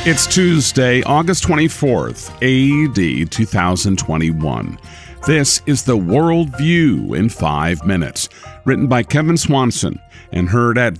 It's Tuesday, August 24th, AD 2021. This is the World View in 5 minutes, written by Kevin Swanson and heard at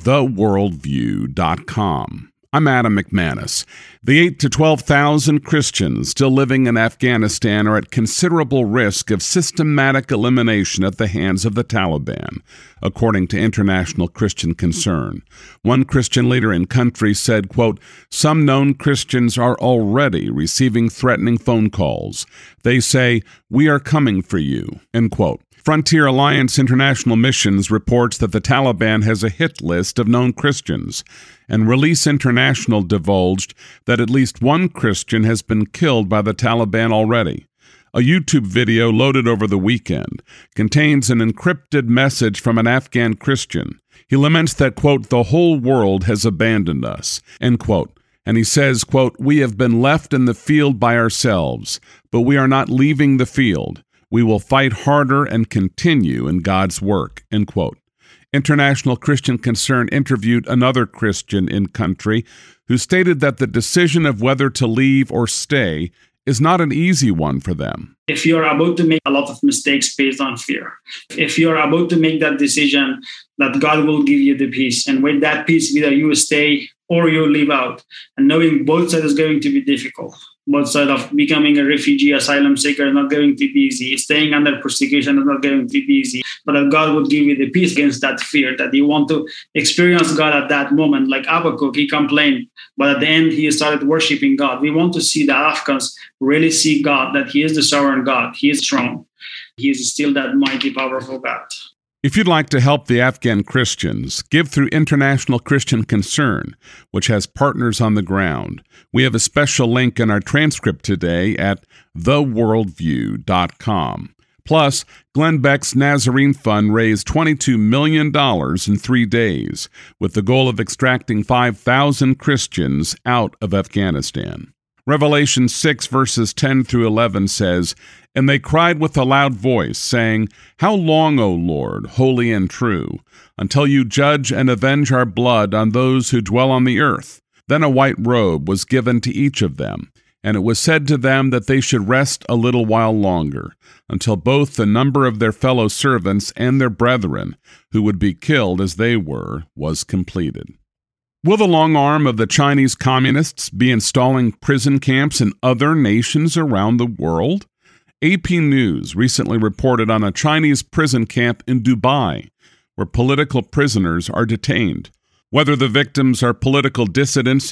theworldview.com. I'm Adam McManus. The 8,000 to 12,000 Christians still living in Afghanistan are at considerable risk of systematic elimination at the hands of the Taliban, according to International Christian Concern. One Christian leader in country said, quote, "Some known Christians are already receiving threatening phone calls. They say, 'We are coming for you,'" end quote. Frontier Alliance International Missions reports that the Taliban has a hit list of known Christians, and Release International divulged that at least one Christian has been killed by the Taliban already. A YouTube video loaded over the weekend contains an encrypted message from an Afghan Christian. He laments that, quote, "the whole world has abandoned us," end quote. And he says, quote, "We have been left in the field by ourselves, but we are not leaving the field. We will fight harder and continue in God's work," end quote. International Christian Concern interviewed another Christian in country who stated that the decision of whether to leave or stay is not an easy one for them. If you're about to make a lot of mistakes based on fear, if you're about to make that decision, that God will give you the peace. And with that peace, either you stay or you leave out. And knowing both sides is going to be difficult. Both sides of becoming a refugee, asylum seeker is not going to be easy. Staying under persecution is not going to be easy. But that God would give you the peace against that fear, that you want to experience God at that moment. Like Habakkuk, he complained, but at the end, he started worshiping God. We want to see the Afghans really see God, that he is the sovereign God. He is strong. He is still that mighty, powerful God. If you'd like to help the Afghan Christians, give through International Christian Concern, which has partners on the ground. We have a special link in our transcript today at theworldview.com. Plus, Glenn Beck's Nazarene Fund raised $22 million in 3 days, with the goal of extracting 5,000 Christians out of Afghanistan. Revelation 6 verses 10 through 11 says, "And they cried with a loud voice, saying, 'How long, O Lord, holy and true, until you judge and avenge our blood on those who dwell on the earth?' Then a white robe was given to each of them, and it was said to them that they should rest a little while longer, until both the number of their fellow servants and their brethren, who would be killed as they were, was completed." Will the long arm of the Chinese communists be installing prison camps in other nations around the world? AP News recently reported on a Chinese prison camp in Dubai, where political prisoners are detained. Whether the victims are political dissidents